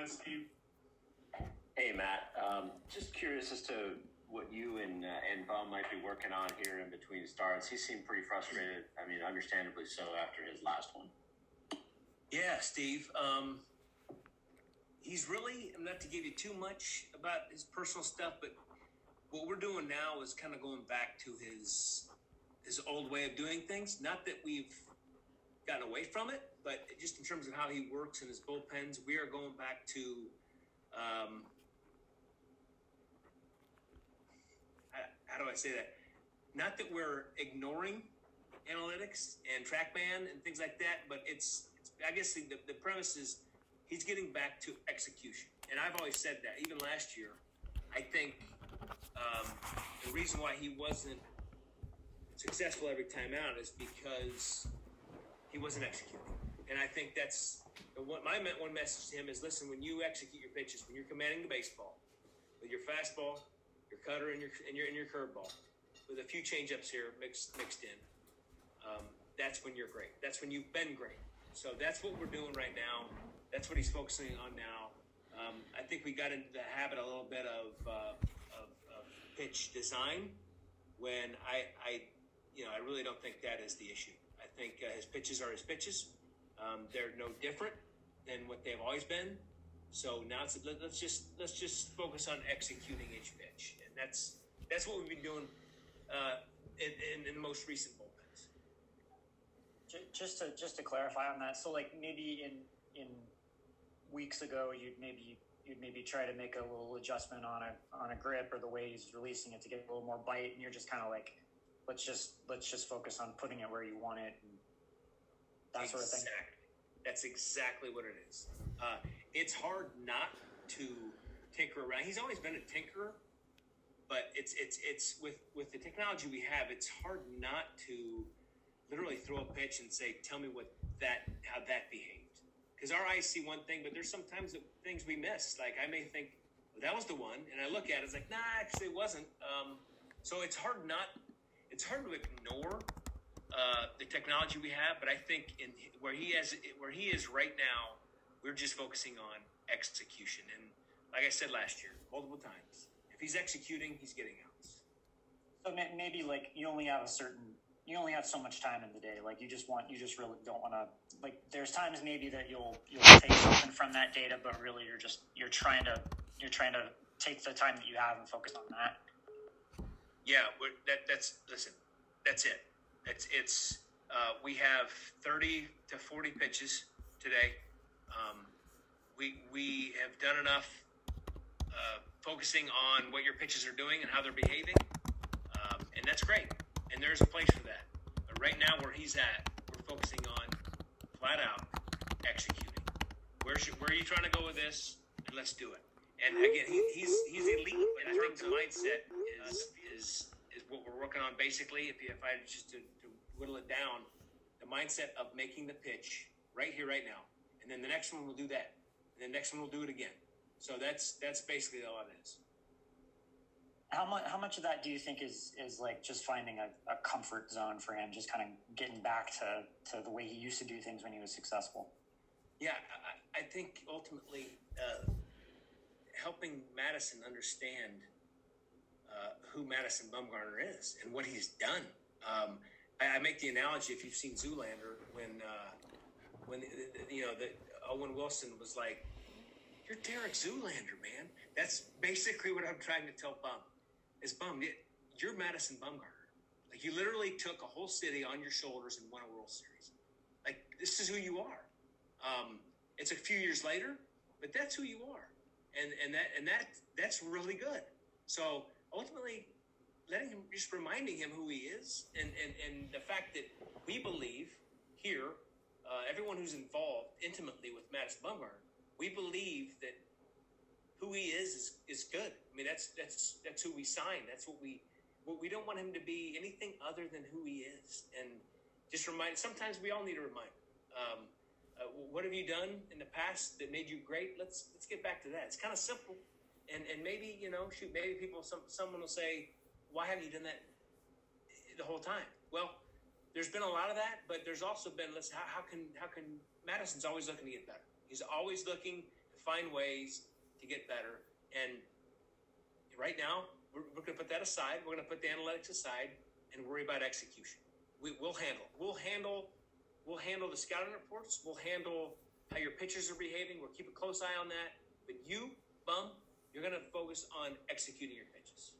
ahead, Steve. Hey, Matt. Just curious as to what you and Bum might be working on here in between starts. He seemed pretty frustrated. I mean, understandably so after his last one. Yeah, Steve. He's really, not to give you too much about his personal stuff, but what we're doing now is kind of going back to his old way of doing things. Not that we've gotten away from it, but just in terms of how he works in his bullpens, we are going back to how do I say that? Not that we're ignoring analytics and TrackMan and things like that, but it's I guess the premise is he's getting back to execution. And I've always said that, even last year. I think the reason why he wasn't successful every time out is because he wasn't executing. And I think that's what my one message to him is: listen, when you execute your pitches, when you're commanding the baseball with your fastball, your cutter, and your curveball, with a few changeups here mixed in, that's when you're great. That's when you've been great. So that's what we're doing right now. That's what he's focusing on now. I think we got into the habit a little bit of pitch design when I really don't think that is the issue. I think his pitches are his pitches. They're no different than what they've always been. So now let's just focus on executing each pitch, and that's what we've been doing in the most recent bullpens. Just to clarify on that, so like maybe in weeks ago you'd maybe try to make a little adjustment on a grip or the way he's releasing it to get a little more bite, and you're just kind of like, let's just focus on putting it where you want it, and that sort of thing. That's exactly what it is. It's hard not to tinker around. He's always been a tinkerer, but it's with the technology we have, it's hard not to literally throw a pitch and say, tell me how that behaved. Because our eyes see one thing, but there's sometimes things we miss. Like I may think, well, that was the one, and I look at it, it's like, nah, actually it wasn't. So it's hard to ignore the technology we have, but I think where he is right now, we're just focusing on execution. And like I said last year, multiple times, if he's executing, he's getting outs. So maybe like you only have so much time in the day. Like you just really don't want to, like, there's times maybe that you'll take something from that data, but really you're trying to take the time that you have and focus on that. Yeah, that's it. It's we have 30 to 40 pitches today. We have done enough focusing on what your pitches are doing and how they're behaving, and that's great. And there's a place for that. But right now, where he's at, we're focusing on flat out executing. Where are you trying to go with this? And let's do it. And again, he's elite. And I think the mindset is what we're working on. Basically, if I just to whittle it down, the mindset of making the pitch right here, right now, and then the next one will do that, and then the next one will do it again. So that's basically all it is. How much of that do you think is like just finding a comfort zone for him, just kind of getting back to the way he used to do things when he was successful? Yeah, I think ultimately helping Madison understand who Madison Bumgarner is and what he's done. I make the analogy, if you've seen Zoolander, when Owen Wilson was like, "You're Derek Zoolander, man." That's basically what I'm trying to tell Bum. Is Bum, you're Madison Bumgarner. Like, you literally took a whole city on your shoulders and won a World Series. Like, this is who you are. It's a few years later, but that's who you are, and that's really good. So ultimately, just reminding him who he is, and the fact that we believe here, everyone who's involved intimately with Madison Bumgarner, we believe that who he is good. I mean, that's who we sign. That's what we don't want him to be anything other than who he is. And just sometimes we all need a reminder. What have you done in the past that made you great? Let's get back to that. It's kind of simple. And maybe, maybe someone will say, why haven't you done that the whole time? Well, there's been a lot of that, but there's also been, how can Madison's always looking to get better. He's always looking to find ways to get better. And right now, we're going to put that aside. We're going to put the analytics aside and worry about execution. We'll handle the scouting reports. We'll handle how your pitchers are behaving. We'll keep a close eye on that. But you, Bum, you're going to focus on executing your pitches.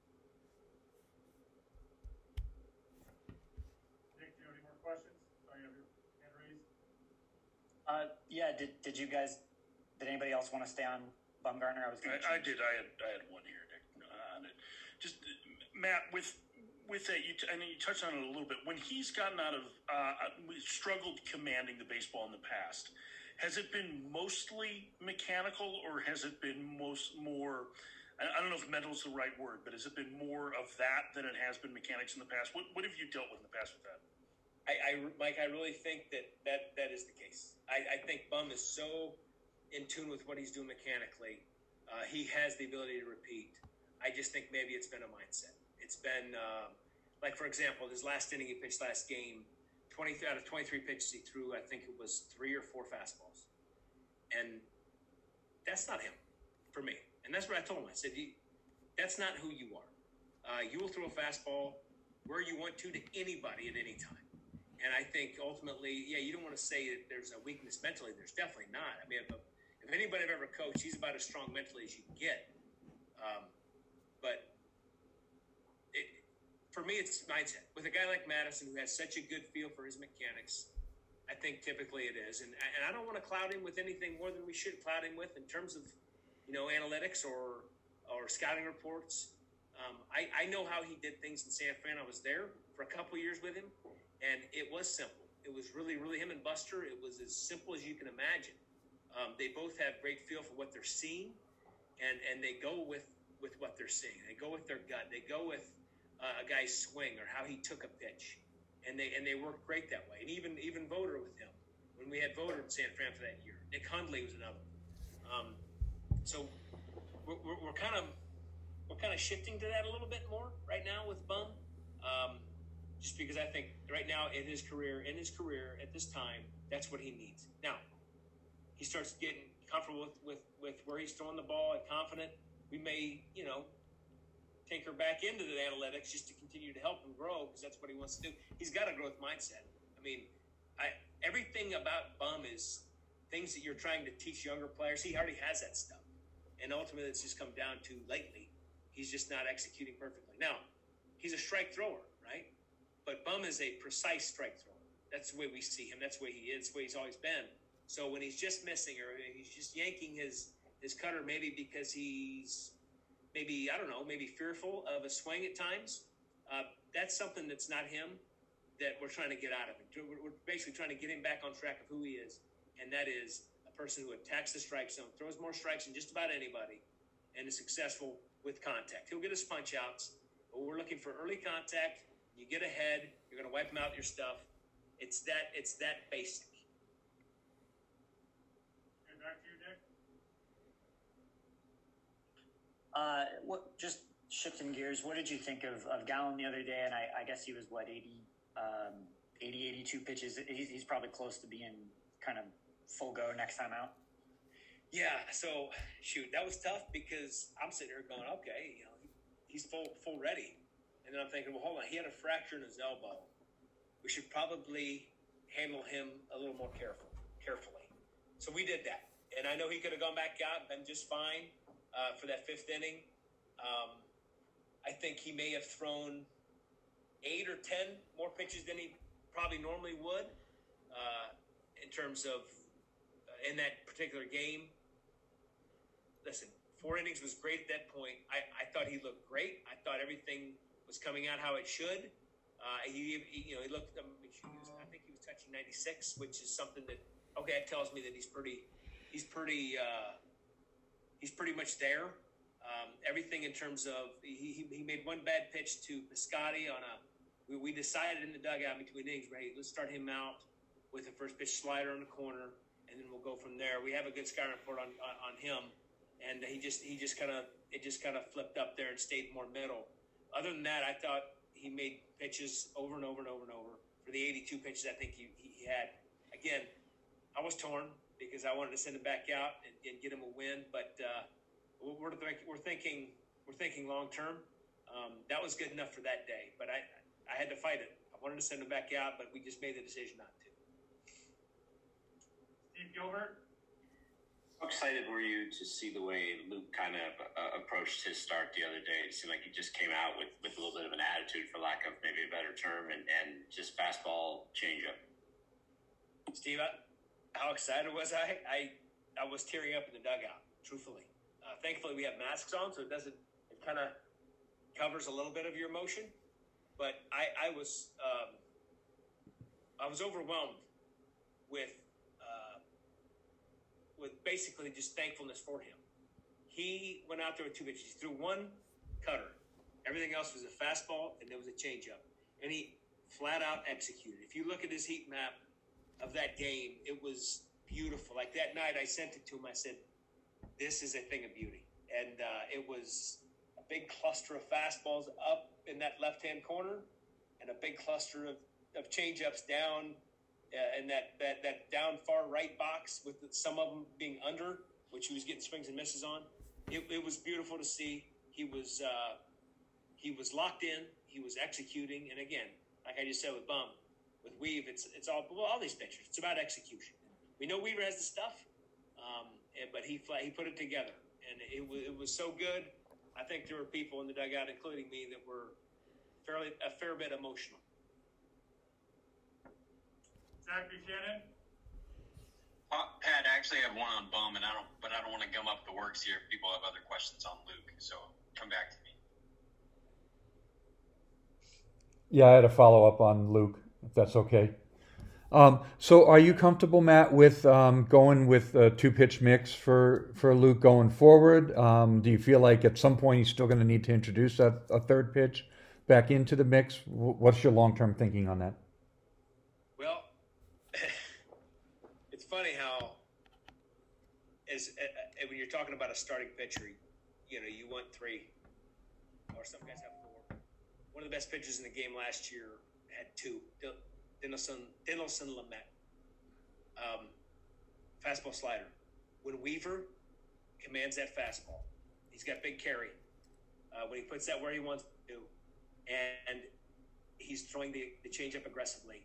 Nick, do you have any more questions? Oh, you have your hand raised. Yeah. Did anybody else want to stay on Bumgarner? I did. I had one here, Nick, on it. Just Matt, with that, I know you touched on it a little bit. When he's gotten out of, struggled commanding the baseball in the past, has it been mostly mechanical, or has it been more? I don't know if mental is the right word, but has it been more of that than it has been mechanics in the past? What have you dealt with in the past with that? Mike, I really think that is the case. I think Bum is so in tune with what he's doing mechanically. He has the ability to repeat. I just think maybe it's been a mindset. It's been, like, for example, his last inning he pitched last game, 20 out of 23 pitches he threw, I think it was 3 or 4 fastballs. And that's not him for me. And that's what I told him. I said, that's not who you are. You will throw a fastball where you want to anybody at any time. And I think ultimately, yeah, you don't want to say that there's a weakness mentally. There's definitely not. I mean, if anybody I've ever coached, he's about as strong mentally as you can get. But for me, it's mindset. With a guy like Madison, who has such a good feel for his mechanics, I think typically it is. And I don't want to cloud him with anything more than we should cloud him with in terms of, analytics or scouting reports. I know how he did things in San Fran. I was there for a couple years with him, and it was simple. It was really, really him and Buster. It was as simple as you can imagine. They both have great feel for what they're seeing, and they go with what they're seeing. They go with their gut. They go with a guy's swing or how he took a pitch, and they work great that way. And even Voter with him, when we had Voter in San Fran for that year, Nick Hundley was another. So we're kind of shifting to that a little bit more right now with Bum, just because I think right now in his career at this time, that's what he needs. Now, he starts getting comfortable with where he's throwing the ball and confident. We may, tinker back into the analytics just to continue to help him grow, because that's what he wants to do. He's got a growth mindset. I mean, everything about Bum is things that you're trying to teach younger players. He already has that stuff. And ultimately, it's just come down to lately, he's just not executing perfectly. Now, he's a strike thrower, right? But Bum is a precise strike thrower. That's the way we see him. That's the way he is. That's the way he's always been. So when he's just missing, or he's just yanking his cutter, maybe because he's maybe fearful of a swing at times, that's something that's not him that we're trying to get out of him. We're basically trying to get him back on track of who he is, and that is a person who attacks the strike zone, throws more strikes than just about anybody, and is successful with contact. He'll get his punch outs, but we're looking for early contact. You get ahead, you're going to wipe him out with your stuff. It's that basic. Okay, back to you, Nick. Just shifting gears, what did you think of Gallen the other day? And I guess he was 82 pitches. He's probably close to being kind of full go next time out. Yeah, so shoot, that was tough because I'm sitting here going, okay, he's full ready. And then I'm thinking, well, hold on, he had a fracture in his elbow. We should probably handle him a little more carefully. So we did that. And I know he could have gone back out and been just fine for that 5th inning. I think he may have thrown 8 or 10 more pitches than he probably normally would in terms of in that particular game. Listen, 4 innings was great at that point. I thought he looked great. I thought everything was coming out how it should. He looked. I think he was touching 96, which is something that it tells me that he's pretty much there. Everything in terms of he made one bad pitch to Piscotty on we decided in the dugout between innings, right? Let's start him out with a first pitch slider in the corner, and then we'll go from there. We have a good scouting report on him, and it just kind of flipped up there and stayed more middle. Other than that, I thought he made pitches over and over and over and over for the 82 pitches I think he had. Again, I was torn because I wanted to send him back out and get him a win. But we're thinking long term. That was good enough for that day, but I had to fight it. I wanted to send him back out, but we just made the decision not to. Steve Gilbert? How excited were you to see the way Luke kind of approached his start the other day? It seemed like he just came out with a little bit of an attitude, for lack of maybe a better term, and just fastball changeup. Steve, how excited was I? I was tearing up in the dugout, truthfully. Thankfully, we have masks on, so it kind of covers a little bit of your emotion. But I was overwhelmed with basically just thankfulness for him. He went out there with two pitches. He threw one cutter. Everything else was a fastball, and there was a changeup. And he flat out executed. If you look at his heat map of that game, it was beautiful. Like that night, I sent it to him. I said, this is a thing of beauty. And it was a big cluster of fastballs up in that left-hand corner and a big cluster of changeups down in that down far right box with some of them being under, which he was getting swings and misses on. It was beautiful to see. He was locked in. He was executing. And again, like I just said with Bum, with Weave, it's all these pitchers. It's about execution. We know Weaver has the stuff, but he put it together, and it was so good. I think there were people in the dugout, including me, that were a fair bit emotional. Zach Buchanan? Pat, I actually have one on Bum, and I don't want to gum up the works here if people have other questions on Luke. So come back to me. Yeah, I had a follow up on Luke, if that's okay. So are you comfortable, Matt, with going with a two-pitch mix for Luke going forward? Do you feel like at some point he's still going to need to introduce a third pitch back into the mix? What's your long-term thinking on that? Well, it's funny how when you're talking about a starting pitcher, you want three, or some guys have four. One of the best pitchers in the game last year had two. Dinelson Lamet. Fastball slider. When Weaver commands that fastball, he's got big carry. When he puts that where he wants to, and he's throwing the changeup aggressively.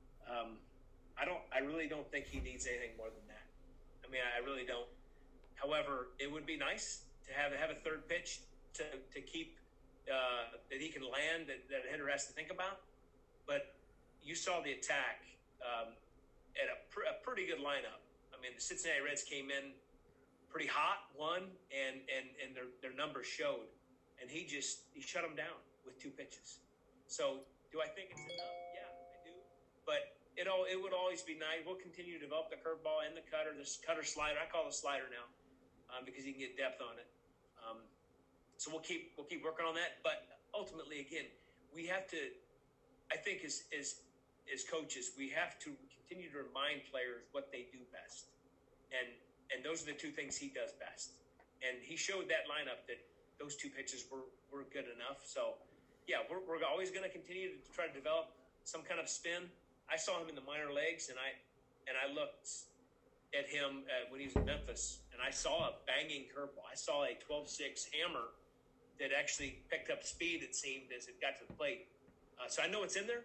I really don't think he needs anything more than that. I mean, I really don't. However, it would be nice to have a third pitch to keep that he can land that a hitter has to think about. But you saw the attack at a pretty good lineup. I mean, the Cincinnati Reds came in pretty hot, won, and their numbers showed. And he shut them down with two pitches. So do I think it's enough? Yeah, I do. But it would always be nice. We'll continue to develop the curveball and the cutter, this cutter slider. I call it a slider now because you can get depth on it. So we'll keep working on that. But ultimately, again, we have to. I think as coaches, we have to continue to remind players what they do best, and those are the two things he does best. And he showed that lineup that those two pitches were good enough. So, yeah, we're always going to continue to try to develop some kind of spin. I saw him in the minor leagues, and I looked at him when he was in Memphis, and I saw a banging curveball. I saw a 12-6 hammer that actually picked up speed, it seemed, as it got to the plate. So I know it's in there.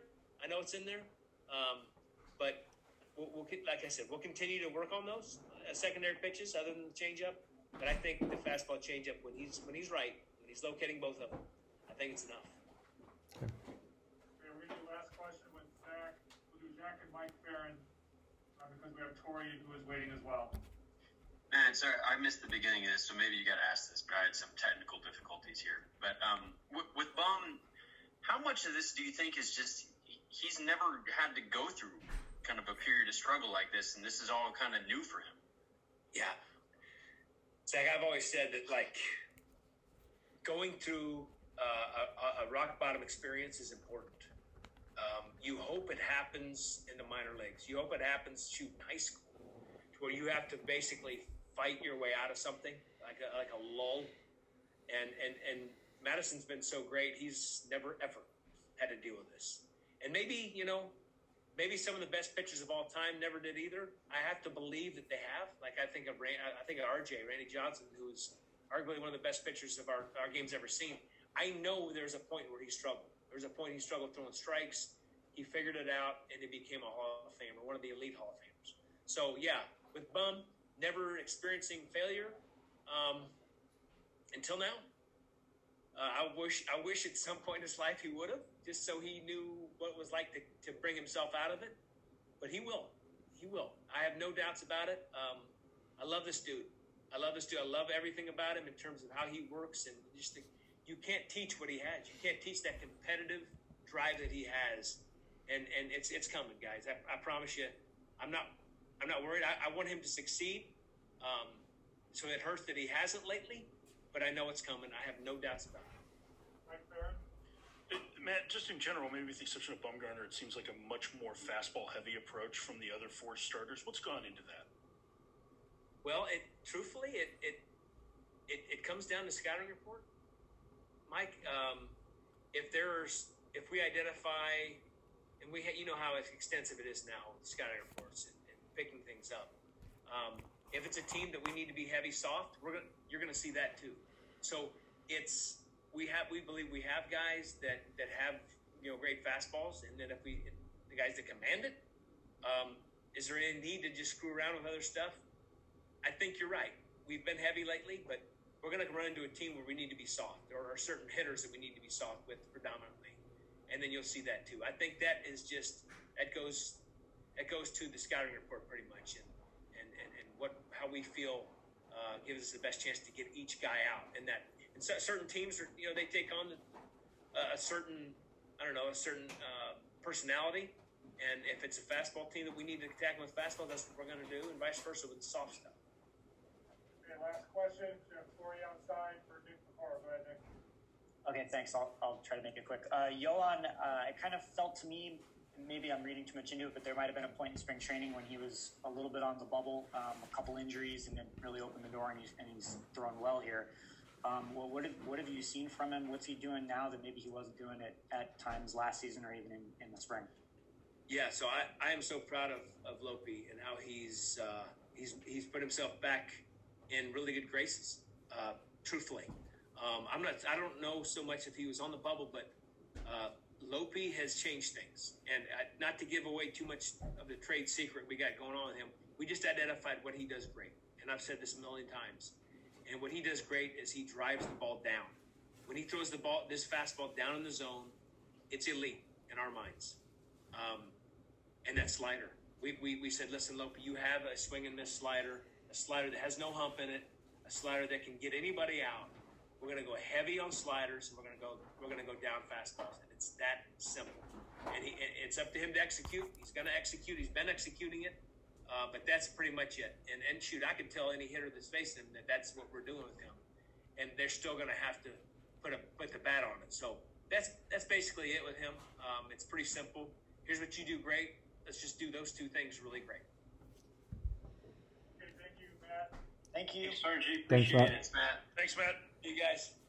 But we'll like I said, we'll continue to work on those secondary pitches other than the changeup. But I think the fastball changeup, when he's right, when he's locating both of them, I think it's enough. Okay, we're going to do the last question with Zach. We'll do Zach and Mike Farron because we have Tori who is waiting as well. Man, sorry, I missed the beginning of this, so maybe you got to ask this, but I had some technical difficulties here. But with Bum, how much of this do you think is just he's never had to go through kind of a period of struggle like this, and this is all kind of new for him? Yeah. Zach, I've always said that, like, going through a rock bottom experience is important. You hope it happens in the minor leagues. You hope it happens shooting high school, to where you have to basically fight your way out of something like a lull. And Madison's been so great; he's never ever had to deal with this. And maybe Maybe some of the best pitchers of all time never did either. I have to believe that they have. Like I think of RJ, Randy Johnson, who is arguably one of the best pitchers of our game's ever seen. I know there's a point where he struggled. There's a point he struggled throwing strikes. He figured it out, and he became a Hall of Famer, one of the elite Hall of Famers. So, yeah, with Bum, never experiencing failure until now. I wish at some point in his life he would have, just so he knew what it was like to bring himself out of it. But he will. He will. I have no doubts about it. I love this dude. I love everything about him in terms of how he works, and just you can't teach what he has. You can't teach that competitive drive that he has, and it's coming, guys. I promise you. I'm not worried. I want him to succeed. So it hurts that he hasn't lately, but I know it's coming. I have no doubts about it. Mike Barron? Matt, just in general, maybe with the exception of Bumgarner, it seems like a much more fastball-heavy approach from the other four starters. What's gone into that? Well, truthfully, it comes down to scouting report, Mike. If we identify, and you know how extensive it is now, scouting reports and picking things up. If it's a team that we need to be heavy soft, you're gonna see that too. So we believe we have guys that have great fastballs, and then the guys that command it, is there any need to just screw around with other stuff? I think you're right. We've been heavy lately, but we're gonna run into a team where we need to be soft, or certain hitters that we need to be soft with predominantly, and then you'll see that too. I think that goes to the scouting report pretty much, and how we feel gives us the best chance to get each guy out. And certain teams are, they take on a certain personality. And if it's a fastball team that we need to tackle with fastball, that's what we're going to do, and vice versa with the soft stuff. Okay, last question. We have Tori on side for Nick Pecora. Go ahead, Nick. Okay, thanks. I'll try to make it quick. Yohan, it kind of felt to me, maybe I'm reading too much into it, but there might have been a point in spring training when he was a little bit on the bubble, a couple injuries, and then really opened the door, and he's throwing well here. Well, what have you seen from him? What's he doing now that maybe he wasn't doing it at times last season or even in the spring? Yeah, so I am so proud of Lopi and how he's put himself back in really good graces. Truthfully, I don't know so much if he was on the bubble, but Lopi has changed things. And not to give away too much of the trade secret we got going on with him, we just identified what he does great. And I've said this a million times. And what he does great is he drives the ball down. When he throws this fastball down in the zone, it's elite in our minds. And that slider. We said, listen, Lopi, you have a swing and miss slider, a slider that has no hump in it, a slider that can get anybody out. We're going to go heavy on sliders, and we're going to go down fastballs, and it's that simple. And it's up to him to execute. He's going to execute. He's been executing it, but that's pretty much it. And shoot, I can tell any hitter that's facing him that that's what we're doing with him, and they're still going to have to put the bat on it. So that's basically it with him. It's pretty simple. Here's what you do great. Let's just do those two things really great. Okay, thank you, Matt. Thank you. Thanks, Sergi. Thanks, Appreciate Matt. it. Matt. Thanks, Matt. You guys.